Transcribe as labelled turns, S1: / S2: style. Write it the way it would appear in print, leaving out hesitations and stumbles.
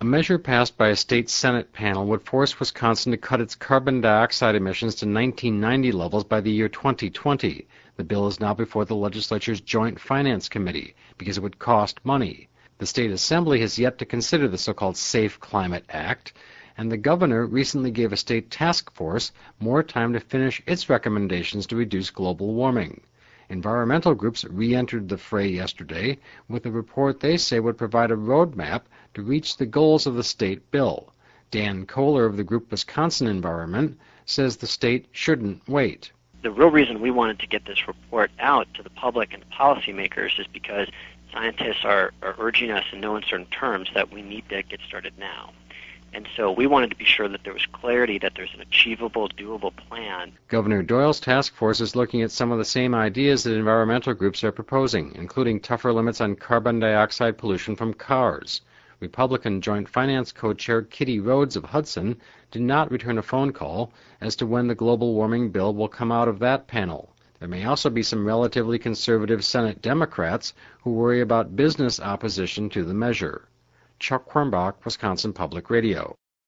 S1: A measure passed by a state Senate panel would force Wisconsin to cut its carbon dioxide emissions to 1990 levels by the year 2020. The bill is now before the legislature's Joint Finance Committee because it would cost money. The state assembly has yet to consider the so-called Safe Climate Act, and the governor recently gave a state task force more time to finish its recommendations to reduce global warming. Environmental groups re-entered the fray yesterday with a report they say would provide a roadmap to reach the goals of the state bill. Dan Kohler of the group Wisconsin Environment says the state shouldn't wait.
S2: The real reason we wanted to get this report out to the public and the policymakers is because scientists are urging us in no uncertain terms that we need to get started now. And so we wanted to be sure that there was clarity, that there's an achievable, doable plan.
S1: Governor Doyle's task force is looking at some of the same ideas that environmental groups are proposing, including tougher limits on carbon dioxide pollution from cars. Republican Joint Finance Co-Chair Kitty Rhodes of Hudson did not return a phone call as to when the global warming bill will come out of that panel. There may also be some relatively conservative Senate Democrats who worry about business opposition to the measure. Chuck Quirmbach, Wisconsin Public Radio.